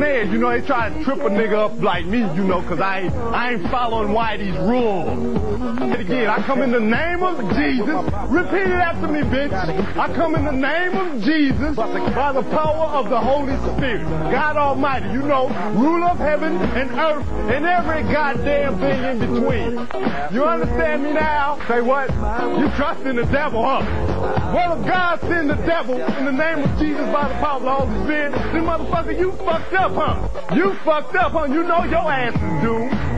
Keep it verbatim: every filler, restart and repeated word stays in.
snares. You know, they try to trip a nigga up like me, you know, because I ain't, I ain't following Whitey's rules. And again, I come in the name of Jesus. Repeat it after me, bitch. I come in the name of Jesus by the power of the Holy Spirit. God Almighty, you know, ruler of heaven and earth and every goddamn thing in between. You understand me now? Say what? You trust in the devil, huh? Well, if God send the devil in the name of Jesus by the power of the Holy Spirit, then motherfucker, you fucked up, huh? You fucked up, huh? You know your ass is doomed.